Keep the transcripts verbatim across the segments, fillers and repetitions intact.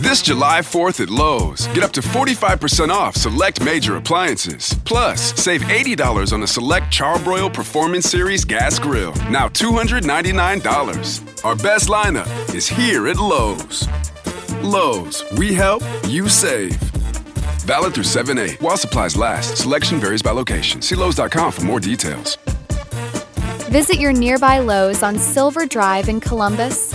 This July fourth at Lowe's, get up to forty-five percent off select major appliances. Plus, save eighty dollars on a select Charbroil Performance Series gas grill, now two hundred ninety-nine dollars. Our best lineup is here at Lowe's. Lowe's, we help, you save. Valid through seven eight while supplies last. Selection varies by location. See Lowe's dot com for more details. Visit your nearby Lowe's on Silver Drive in Columbus.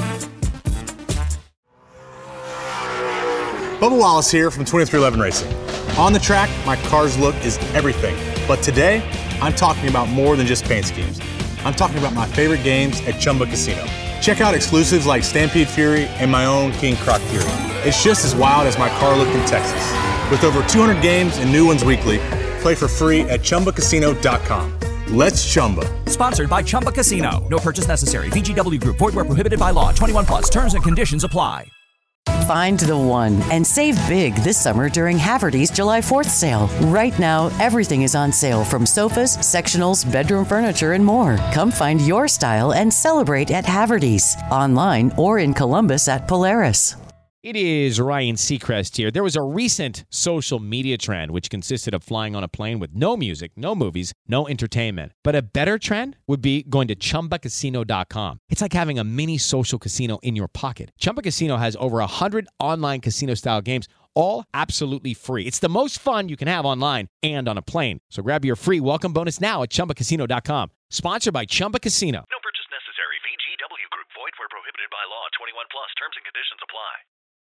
Bubba Wallace here from twenty-three eleven Racing. On the track, my car's look is everything. But today, I'm talking about more than just paint schemes. I'm talking about my favorite games at Chumba Casino. Check out exclusives like Stampede Fury and my own King Croc Fury. It's just as wild as my car look in Texas. With over two hundred games and new ones weekly, play for free at Chumba Casino dot com. Let's Chumba. Sponsored by Chumba Casino. No purchase necessary. V G W Group. Void where prohibited by law. twenty-one plus. Terms and conditions apply. Find the one and save big this summer during Haverty's July fourth sale. Right now, everything is on sale from sofas, sectionals, bedroom furniture, and more. Come find your style and celebrate at Haverty's. Online or in Columbus at Polaris. It is Ryan Seacrest here. There was a recent social media trend which consisted of flying on a plane with no music, no movies, no entertainment. But a better trend would be going to Chumba Casino dot com. It's like having a mini social casino in your pocket. Chumba Casino has over one hundred online casino-style games, all absolutely free. It's the most fun you can have online and on a plane. So grab your free welcome bonus now at Chumba Casino dot com. Sponsored by Chumba Casino. No purchase necessary. V G W Group. Void where prohibited by law. twenty-one plus. Terms and conditions apply.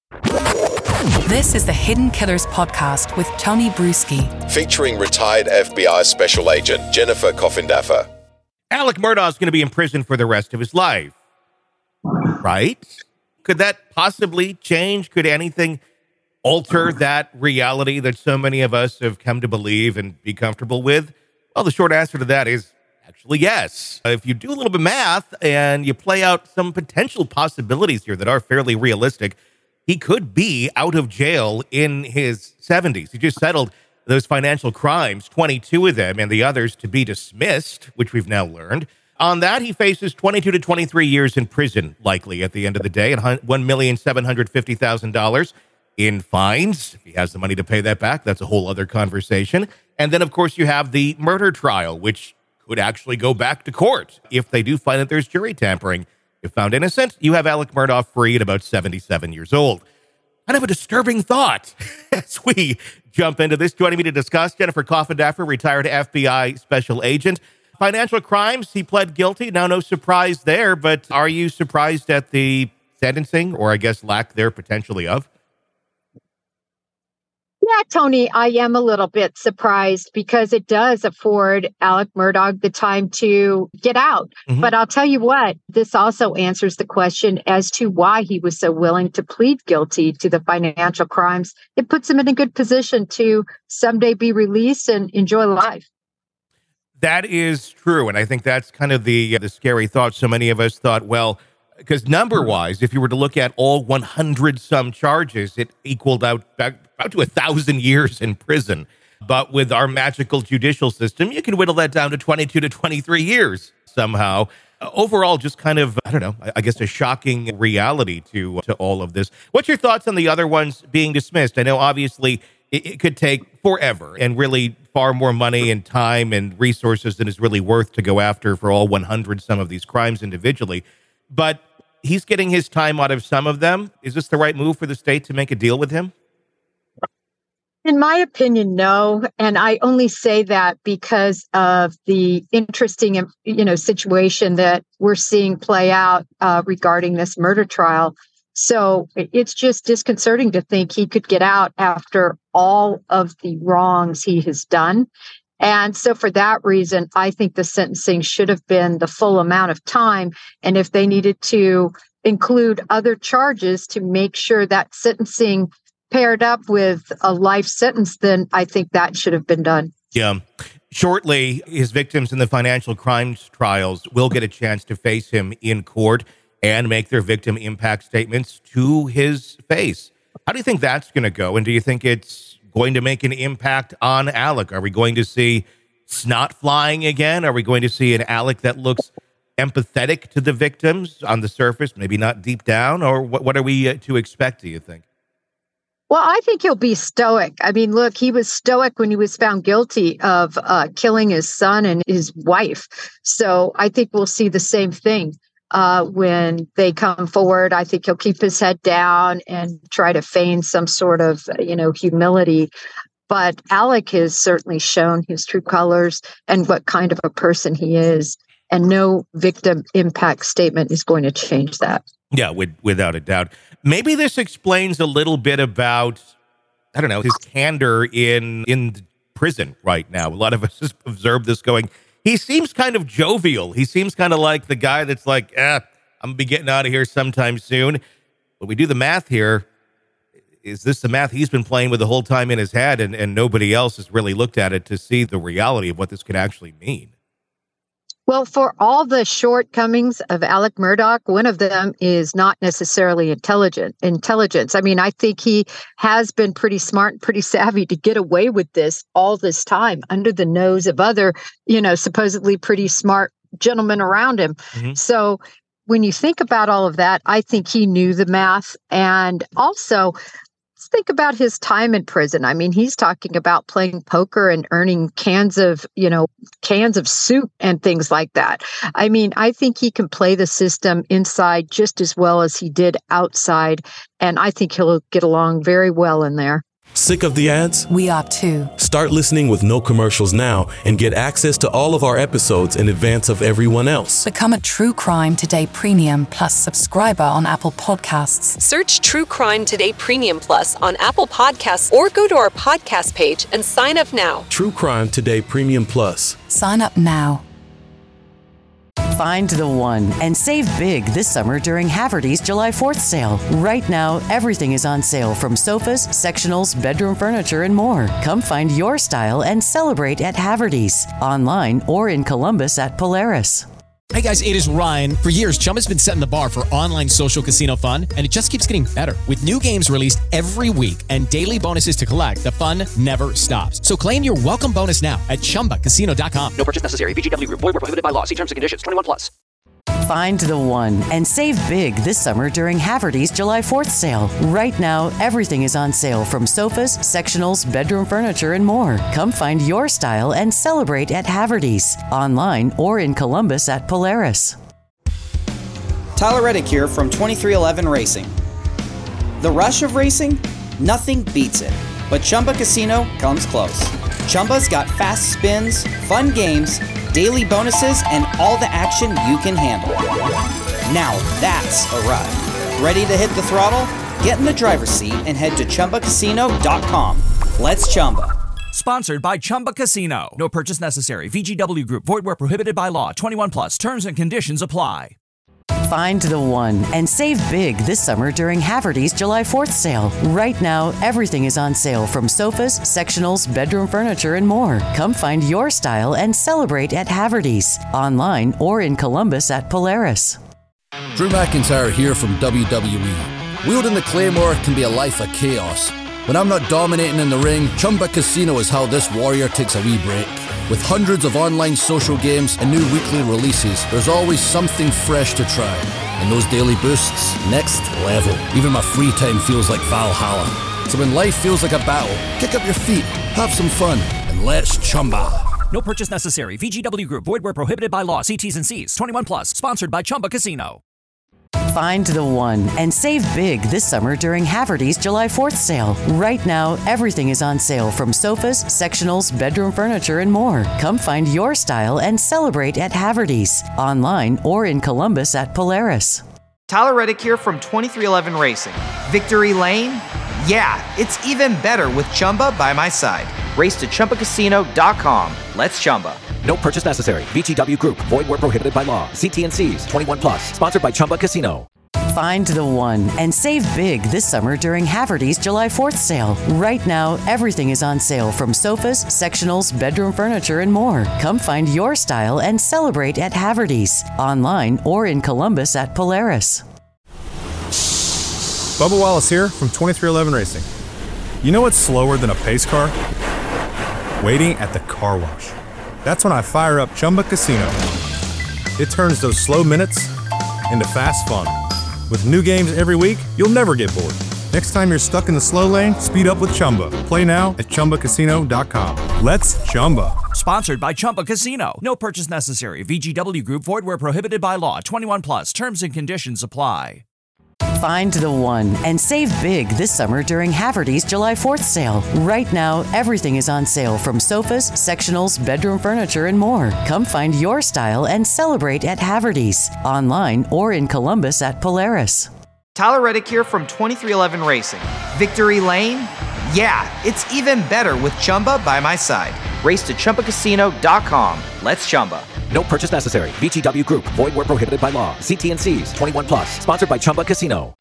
This is the Hidden Killers podcast with Tony Bruschi, featuring retired F B I Special Agent Jennifer Coffindaffer. Alec Murdaugh is going to be in prison for the rest of his life, right? Could that possibly change? Could anything alter that reality that so many of us have come to believe and be comfortable with? Well, the short answer to that is actually yes. If you do a little bit of math and you play out some potential possibilities here that are fairly realistic, he could be out of jail in his seventies. He just settled those financial crimes, twenty-two of them, and the others to be dismissed, which we've now learned. On that, he faces twenty-two to twenty-three years in prison, likely at the end of the day, and one million seven hundred fifty thousand dollars in fines. If he has the money to pay that back, that's a whole other conversation. And then, of course, you have the murder trial, which could actually go back to court if they do find that there's jury tampering. If found innocent, you have Alec Murdaugh free at about seventy-seven years old. Kind of a disturbing thought as we jump into this. Joining me to discuss, Jennifer Coffindaffer, retired F B I Special Agent. Financial crimes, he pled guilty. Now, no surprise there, but are you surprised at the sentencing, or I guess lack there potentially of? Yeah, Tony, I am a little bit surprised because it does afford Alec Murdaugh the time to get out. Mm-hmm. But I'll tell you what, this also answers the question as to why he was so willing to plead guilty to the financial crimes. It puts him in a good position to someday be released and enjoy life. That is true. And I think that's kind of the, uh, the scary thought. So many of us thought, well, because number-wise, if you were to look at all one hundred some charges, it equaled out back out to a thousand years in prison. But with our magical judicial system, you can whittle that down to twenty-two to twenty-three years somehow. Uh, overall, just kind of, I don't know, I, I guess a shocking reality to, to all of this. What's your thoughts on the other ones being dismissed? I know, obviously, it, it could take forever and really far more money and time and resources than is really worth to go after for all one hundred some of these crimes individually. But he's getting his time out of some of them. Is this the right move for the state to make a deal with him? In my opinion, no. And I only say that because of the interesting, you know, situation that we're seeing play out uh, regarding this murder trial. So it's just disconcerting to think he could get out after all of the wrongs he has done. And so for that reason, I think the sentencing should have been the full amount of time. And if they needed to include other charges to make sure that sentencing paired up with a life sentence, then I think that should have been done. Yeah. Shortly, his victims in the financial crimes trials will get a chance to face him in court and make their victim impact statements to his face. How do you think that's going to go? And do you think it's going to make an impact on Alec? Are we going to see snot flying again? Are we going to see an Alec that looks empathetic to the victims on the surface, maybe not deep down? Or what, what are we uh, to expect, do you think? Well, I think he'll be stoic. I mean, look, he was stoic when he was found guilty of uh, killing his son and his wife. So I think we'll see the same thing uh, when they come forward. I think he'll keep his head down and try to feign some sort of, you know, humility. But Alec has certainly shown his true colors and what kind of a person he is. And no victim impact statement is going to change that. Yeah, with, without a doubt. Maybe this explains a little bit about, I don't know, his candor in in prison right now. A lot of us have observed this going, he seems kind of jovial. He seems kind of like the guy that's like, eh, I'm going to be getting out of here sometime soon. But we do the math here. Is this the math he's been playing with the whole time in his head, and, and nobody else has really looked at it to see the reality of what this could actually mean? Well, for all the shortcomings of Alec Murdaugh, one of them is not necessarily intelligent intelligence. I mean, I think he has been pretty smart and pretty savvy to get away with this all this time under the nose of other, you know, supposedly pretty smart gentlemen around him. Mm-hmm. So when you think about all of that, I think he knew the math. And also, think about his time in prison. I mean, he's talking about playing poker and earning cans of, you know, cans of soup and things like that. I mean, I think he can play the system inside just as well as he did outside. And I think he'll get along very well in there. Sick of the ads? We are too. Start listening with no commercials now and get access to all of our episodes in advance of everyone else. Become a True Crime Today Premium Plus subscriber on Apple Podcasts. Search True Crime Today Premium Plus on Apple Podcasts or go to our podcast page and sign up now. True Crime Today Premium Plus. Sign up now. Find the one and save big this summer during Haverty's July fourth sale. Right now, everything is on sale from sofas, sectionals, bedroom furniture, and more. Come find your style and celebrate at Haverty's, online or in Columbus at Polaris. Hey guys, it is Ryan. For years, Chumba's been setting the bar for online social casino fun, and it just keeps getting better. With new games released every week and daily bonuses to collect, the fun never stops. So claim your welcome bonus now at chumba casino dot com. No purchase necessary. V G W Group. Void where prohibited by law. See terms and conditions. twenty-one plus. Find the one and save big this summer during Haverty's July fourth sale. Right now, everything is on sale from sofas, sectionals, bedroom furniture, and more. Come find your style and celebrate at Haverty's, online or in Columbus at Polaris. Tyler Reddick here from twenty-three eleven Racing. The rush of racing? Nothing beats it, but Chumba Casino comes close. Chumba's got fast spins, fun games, daily bonuses, and all the action you can handle. Now that's a ride. Ready to hit the throttle? Get in the driver's seat and head to chumba casino dot com. Let's Chumba. Sponsored by Chumba Casino. No purchase necessary. V G W Group. Void where prohibited by law. twenty-one plus. Terms and conditions apply. Find the one and save big this summer during Haverty's July fourth sale. Right now, everything is on sale from sofas, sectionals, bedroom furniture, and more. Come find your style and celebrate at Haverty's, online or in Columbus at Polaris. Drew McIntyre here from W W E. Wielding the Claymore can be a life of chaos. When I'm not dominating in the ring, Chumba Casino is how this warrior takes a wee break. With hundreds of online social games and new weekly releases, there's always something fresh to try. And those daily boosts, next level. Even my free time feels like Valhalla. So when life feels like a battle, kick up your feet, have some fun, and let's Chumba. No purchase necessary. V G W Group. Void where prohibited by law. See T's and C's. twenty-one plus. Sponsored by Chumba Casino. Find the one and save big this summer during Haverty's July fourth sale. Right now, everything is on sale from sofas, sectionals, bedroom furniture, and more. Come find your style and celebrate at Haverty's, online or in Columbus at Polaris. Tyler Reddick here from twenty-three eleven Racing. Victory Lane? Yeah, it's even better with Chumba by my side. Race to chumba casino dot com. Let's Chumba. No purchase necessary. V G W Group. Void where prohibited by law. See T and C's. twenty-one plus. Sponsored by Chumba Casino. Find the one and save big this summer during Haverty's July fourth sale. Right now, everything is on sale from sofas, sectionals, bedroom furniture, and more. Come find your style and celebrate at Haverty's, online or in Columbus at Polaris. Bubba Wallace here from twenty-three eleven Racing. You know what's slower than a pace car? Waiting at the car wash. That's when I fire up Chumba Casino. It turns those slow minutes into fast fun. With new games every week, you'll never get bored. Next time you're stuck in the slow lane, speed up with Chumba. Play now at Chumba Casino dot com. Let's Chumba. Sponsored by Chumba Casino. No purchase necessary. V G W Group. Void where prohibited by law. twenty-one plus. Terms and conditions apply. Find the one and save big this summer during Haverty's July fourth sale. Right now, everything is on sale from sofas, sectionals, bedroom furniture, and more. Come find your style and celebrate at Haverty's. Online or in Columbus at Polaris. Tyler Reddick here from twenty-three eleven Racing. Victory Lane? Yeah, it's even better with Chumba by my side. Race to Chumba Casino dot com. Let's Chumba. No purchase necessary. V G W Group. Void where prohibited by law. See T N Cs. twenty-one plus. Sponsored by Chumba Casino.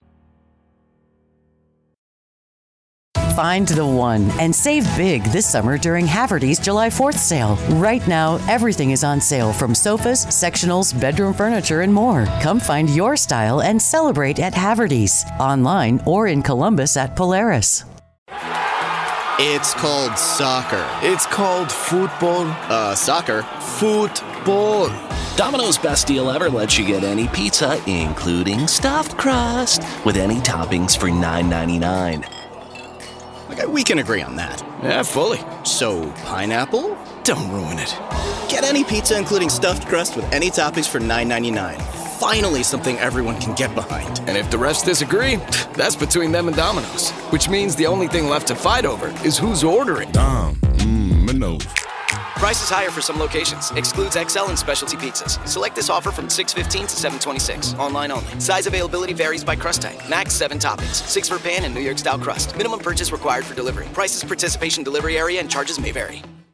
Find the one and save big this summer during Haverty's July fourth sale. Right now, everything is on sale from sofas, sectionals, bedroom furniture, and more. Come find your style and celebrate at Haverty's. Online or in Columbus at Polaris. It's called soccer. It's called football. Uh, soccer. Football. Domino's Best Deal Ever lets you get any pizza, including stuffed crust, with any toppings for nine ninety-nine. Okay, we can agree on that. Yeah, fully. So, pineapple? Don't ruin it. Get any pizza, including stuffed crust, with any toppings for nine ninety-nine. Finally, something everyone can get behind. And if the rest disagree, that's between them and Domino's. Which means the only thing left to fight over is who's ordering. Dom, mmm, Minos. Price is higher for some locations. Excludes X L and specialty pizzas. Select this offer from six fifteen to seven twenty-six. Online only. Size availability varies by crust type. Max seven toppings. Six for pan and New York style crust. Minimum purchase required for delivery. Prices, participation, delivery area, and charges may vary.